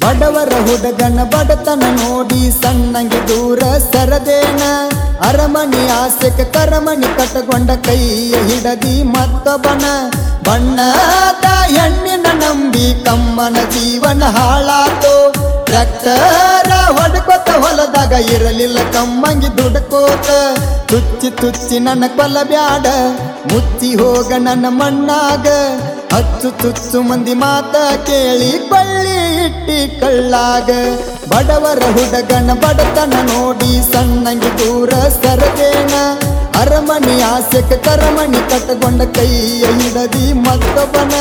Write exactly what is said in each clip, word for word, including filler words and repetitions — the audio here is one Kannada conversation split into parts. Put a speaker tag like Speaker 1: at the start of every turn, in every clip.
Speaker 1: ಬಡವರ ಹುಡುಗನ ಬಡತನ ನೋಡಿ ಸಣ್ಣಂಗೆ ದೂರ ಸರದೇನ ಅರಮನಿ ಆಸೆಕ ಕರಮಣಿ ಕಟ್ಟಗೊಂಡ ಕೈಯ ಹಿಡದಿ ಮತ್ತೊಬ್ಬನ ಬಣ್ಣದ ಹೆಣ್ಣಿನ ನಂಬಿ ಕಮ್ಮನ ಜೀವನ ಹಾಳಾತೋ ಟ್ರ್ಯಾಕ್ಟರ ಹೊಡ್ಕೊತ ಹೊಲದಾಗ ಇರಲಿಲ್ಲ ಕಮ್ಮಂಗಿ ದುಡ್ಕೋತ ತುಚ್ಚಿ ತುಚ್ಚಿ ನನ್ನ ಕೊಲ್ಲ ಬ್ಯಾಡ ಮುಚ್ಚಿ ಹೋಗ ನನ್ನ ಮಣ್ಣಾಗ ಹಚ್ಚು ತುಚ್ಚು ಮಂದಿ ಮಾತ ಕೇಳಿ ಬಳ್ಳಿ ಇಟ್ಟಿ ಕಳ್ಳಾಗ ಬಡವರ ಹುಡುಗನ ಬಡತನ ನೋಡಿ ಸಣ್ಣಂಗಿ ದೂರ ಸರದೇನ ಅರಮನಿ ಆಸೆಕ ಕರಮಣಿ ಕಟ್ಟಗೊಂಡ ಕೈಯ ಹಿಡದಿ ಮತ್ತೊಬ್ಬನ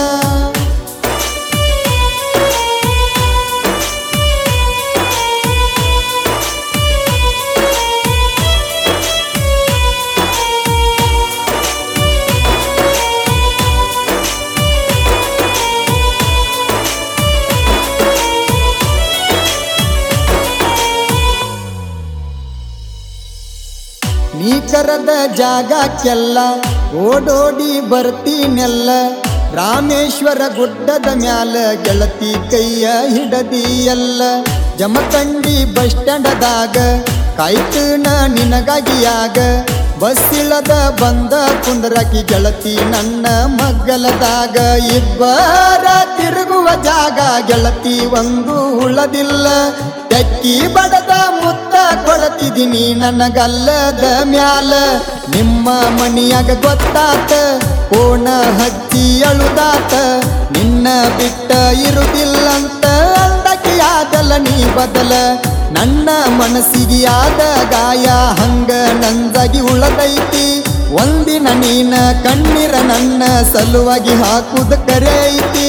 Speaker 1: ನೀ ಕರದ ಜಾಗಕ್ಕೆಲ್ಲ ಓಡೋಡಿ ಬರ್ತೀನೆಲ್ಲ ರಾಮೇಶ್ವರ ಗುಡ್ಡದ ಮ್ಯಾಲ ಗೆಳತಿ ಕೈಯ ಹಿಡದಿ ಎಲ್ಲ ಜಮಖಂಡಿ ಬಸ್ ಸ್ಟ್ಯಾಂಡದಾಗ ಕಾಯ್ತನ ನಿನಗಾಗಿಯಾಗ ಬಸ್ಸಿಳದ ಬಂದ ಕುಂದ್ರಕಿ ಗೆಳತಿ ನನ್ನ ಮಗ್ಗಲದಾಗ ಇಬ್ಬರ ತಿರುಗುವ ಜಾಗ ಗೆಳತಿ ಒಂದು ಉಳದಿಲ್ಲ ತೆಕ್ಕಿ ಬಡದ ಮುತ್ತ ಕೊಡತಿದ್ದೀನಿ ನನ್ನ ಗಲ್ಲದ ಮ್ಯಾಲ ನಿಮ್ಮ ಮನಿಯಾಗ ಗೊತ್ತಾತ ಕೋಣ ಹಚ್ಚಿ ಅಳುದಾತ ನಿನ್ನ ಬಿಟ್ಟ ಇರುವುದಿಲ್ಲಂತ ಅಂದಕಿಯಾದಲ್ಲ ನೀ ಬದಲ ನನ್ನ ಮನಸ್ಸಿಗೆ ಆದ ಗಾಯ ಹಂಗ ನಂದಾಗಿ ಉಳದೈತಿ ಒಂದಿನ ನೀನ ಕಣ್ಣೀರ ನನ್ನ ಸಲುವಾಗಿ ಹಾಕುದ ಕರೆ ಐತಿ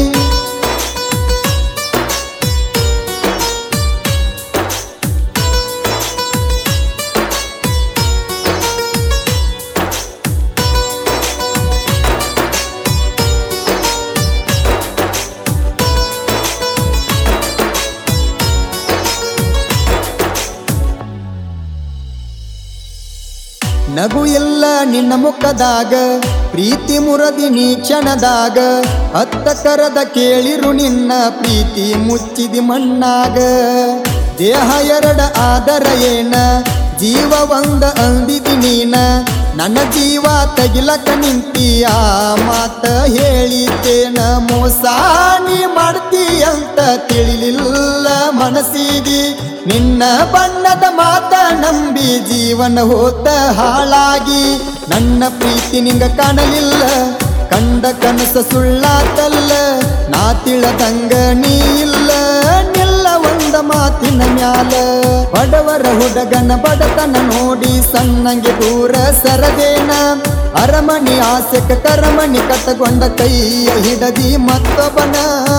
Speaker 1: ನಗು ಎಲ್ಲ ನಿನ್ನ ಮುಖದಾಗ ಪ್ರೀತಿ ಮುರದಿ ನೀ ಕ್ಷಣದಾಗ ಹತ್ತ ಕರದ ಕೇಳಿರು ನಿನ್ನ ಪ್ರೀತಿ ಮುಚ್ಚಿದಿ ಮಣ್ಣಾಗ ದೇಹ ಎರಡ ಆದರ ಏನ ಜೀವ ಒಂದ ಅಂದಿದಿ ನೀನ ನನ್ನ ಜೀವ ತಗಿಲಕ ನಿಂತಿ ಆ ಮಾತ ಹೇಳಿದ್ದೇನ ಮೋಸ ನೀ ಮಾಡ್ತಿ ಅಂತ ತಿಳಿಲಿಲ್ಲ ಮನಸ್ಸಿಗೆ ನಿನ್ನ ಬಣ್ಣದ ಮಾತ ನಂಬಿ ಜೀವನ ಹೋತ ಹಾಳಾಗಿ ನನ್ನ ಪ್ರೀತಿ ನಿಂಗ ಕಾಣಲಿಲ್ಲ ಕಂಡ ಕನಸ ಸುಳ್ಳಾತಲ್ಲ ನಾ ತಿಳದಂಗ ನೀ ಇಲ್ಲ ನಿಲ್ಲ ಒಂದ ಮಾತಿನ ಮ್ಯಾಲ ಬಡವರ ಹುಡುಗನ ಬಡತನ ನೋಡಿ ಸಣ್ಣಂಗೆ ದೂರ ಸರದೇನ ಅರಮನಿ ಆಸೆಕ ಕರಮಣಿ ಕಟ್ಟಗೊಂಡ ಕೈಯ ಹಿಡದಿ ಮತ್ತೊಬ್ಬನ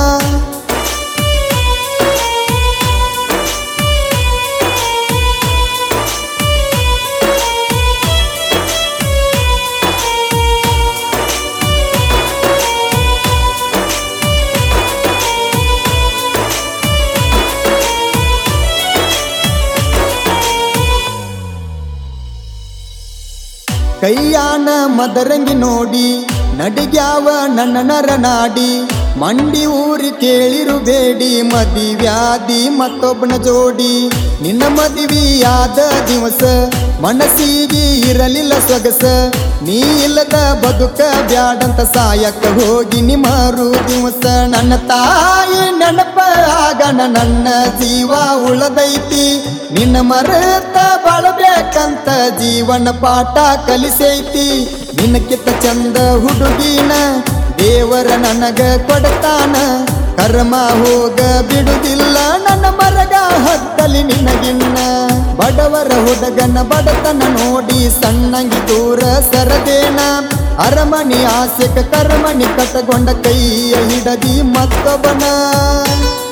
Speaker 1: ಕೈಯಾನ ಮದರಂಗಿ ನೋಡಿ ನಡಿಗ್ಯಾವ ನನ್ನ ನರನಾಡಿ ಮಂಡಿ ಊರಿ ಕೇಳಿರು ಬೇಡಿ ಮದಿವ್ಯಾದಿ ಮತ್ತೊಬ್ಬನ ಜೋಡಿ ನಿನ್ನ ಮದುವೆಯಾದ ದಿವಸ ಮನಸ್ಸಿಗೆ ಇರಲಿಲ್ಲ ಸೊಗಸ ನೀ ಇಲ್ಲದ ಬದುಕ ಬ್ಯಾಡಂತ ಸಾಯಕ ಹೋಗಿ ನಿಮಾರು ದಿವಸ ನನ್ನ ತಾಯಿ ನೆನಪ ಆಗನ ನನ್ನ ಜೀವ ಉಳದೈತಿ ನಿನ್ನ ಮರೆತ ಬಾಳಬೇಕಂತ ಜೀವನ ಪಾಠ ಕಲಿಸೈತಿ ನಿನ್ನ ಕಿತ್ತ ಚಂದ ಹುಡುಗಿನ ದೇವರ ನನಗ ಕೊಡತಾನ ಕರ್ಮ ಹೋಗ ಬಿಡುದಿಲ್ಲ ನನ್ನ ಮರಗ ಹತ್ತಲಿ ನಿನಗಿನ್ನ ಬಡವರ ಹುಡುಗನ ಬಡತನ ನೋಡಿ ಸಣ್ಣಂಗಿ ದೂರ ಸರದೇನ ಅರಮನಿ ಆಸೆಕ ಕರ್ಮಣಿ ಕಟ್ಟಗೊಂಡ ಕೈಯ ಹಿಡದಿ ಮತ್ತೊಬ್ಬನ